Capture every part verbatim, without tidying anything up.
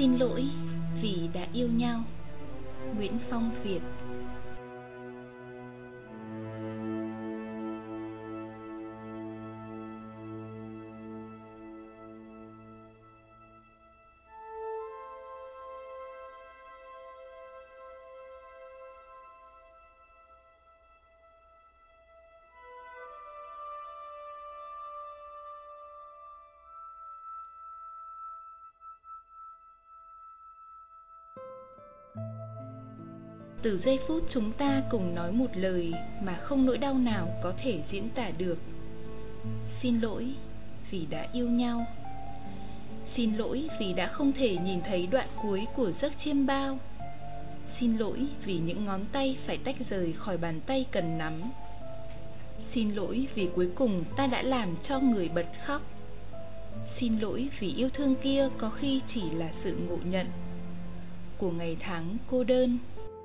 Xin lỗi vì đã yêu nhau. Nguyễn Phong Việt. Từ giây phút chúng ta cùng nói một lời mà không nỗi đau nào có thể diễn tả được. Xin lỗi vì đã yêu nhau. Xin lỗi vì đã không thể nhìn thấy đoạn cuối của giấc chiêm bao. Xin lỗi vì những ngón tay phải tách rời khỏi bàn tay cần nắm. Xin lỗi vì cuối cùng ta đã làm cho người bật khóc. Xin lỗi vì yêu thương kia có khi chỉ là sự ngộ nhận của ngày tháng cô đơn.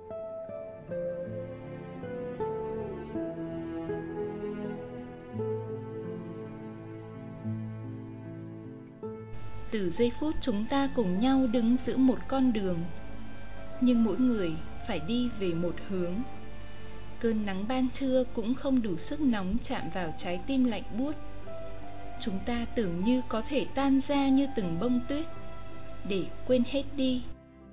Từ giây phút chúng ta cùng nhau đứng giữa một con đường, nhưng mỗi người phải đi về một hướng. Cơn nắng ban trưa cũng không đủ sức nóng chạm vào trái tim lạnh buốt. Chúng ta tưởng như có thể tan ra như từng bông tuyết để quên hết đi.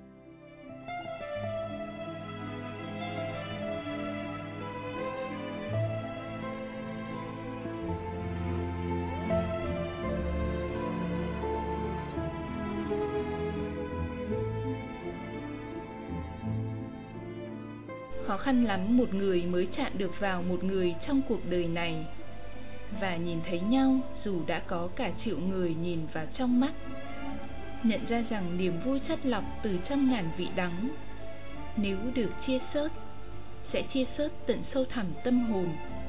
Khó khăn lắm một người mới chạm được vào một người trong cuộc đời này, và nhìn thấy nhau dù đã có cả triệu người nhìn vào trong mắt, nhận ra rằng niềm vui chất lọc từ trăm ngàn vị đắng. Nếu được chia sớt, sẽ chia sớt tận sâu thẳm tâm hồn.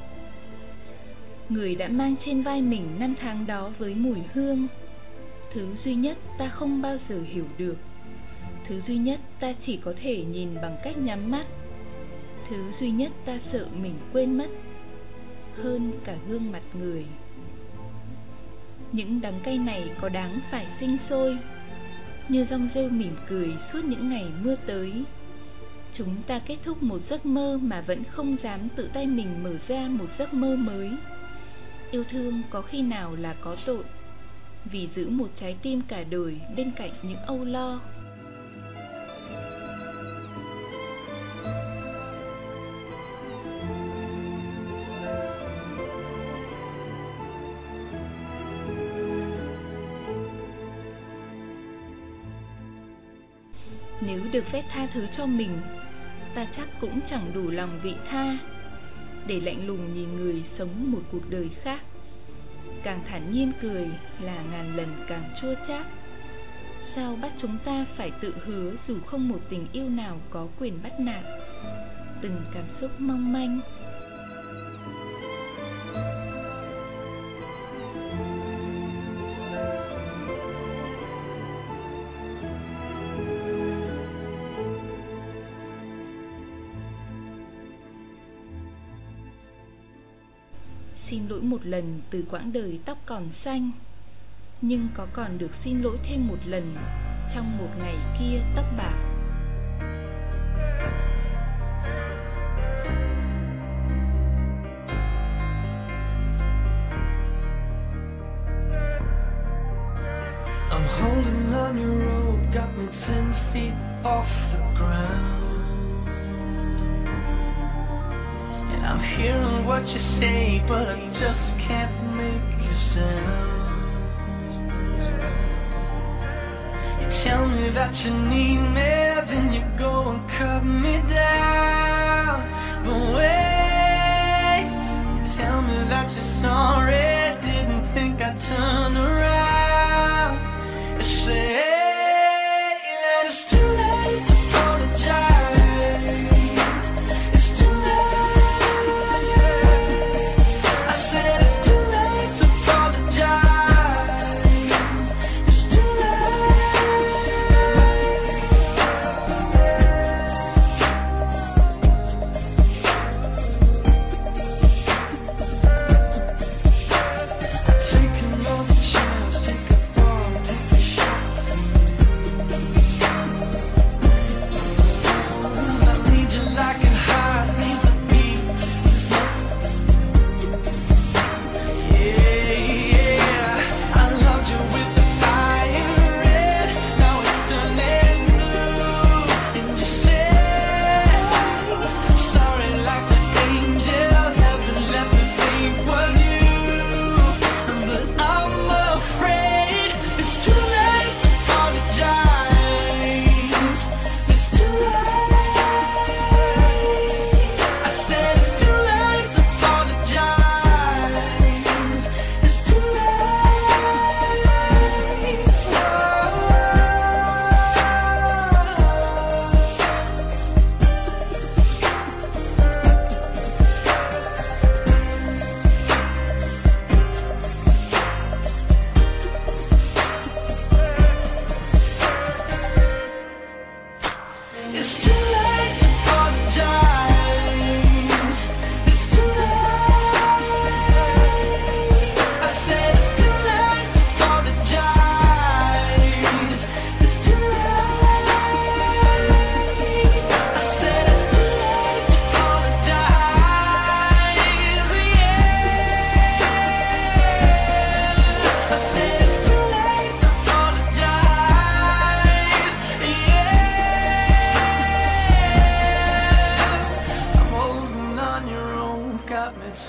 Người đã mang trên vai mình năm tháng đó với mùi hương. Thứ duy nhất ta không bao giờ hiểu được. Thứ duy nhất ta chỉ có thể nhìn bằng cách nhắm mắt. Thứ duy nhất ta sợ mình quên mất hơn cả gương mặt người. Những đắng cay này có đáng phải sinh sôi, như dong rêu mỉm cười suốt những ngày mưa tới. Chúng ta kết thúc một giấc mơ mà vẫn không dám tự tay mình mở ra một giấc mơ mới. Yêu thương có khi nào là có tội, vì giữ một trái tim cả đời bên cạnh những âu lo. Nếu được phép tha thứ cho mình, ta chắc cũng chẳng đủ lòng vị tha để lạnh lùng nhìn người sống một cuộc đời khác. Càng thản nhiên cười là ngàn lần càng chua chát. Sao bắt chúng ta phải tự hứa dù không một tình yêu nào có quyền bắt nạt từng cảm xúc mong manh. Xin lỗi một lần từ quãng đời tóc còn xanh, nhưng có còn được xin lỗi thêm một lần trong một ngày kia tóc bạc. I'm holding on your rope, got me ten feet off the ground. I'm hearing what you say, but I just can't make a sound. You tell me that you need me, then you go and cut me down. But wait, you tell me that you're sorry, didn't think I'd turn around and say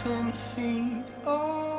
ten feet. Oh.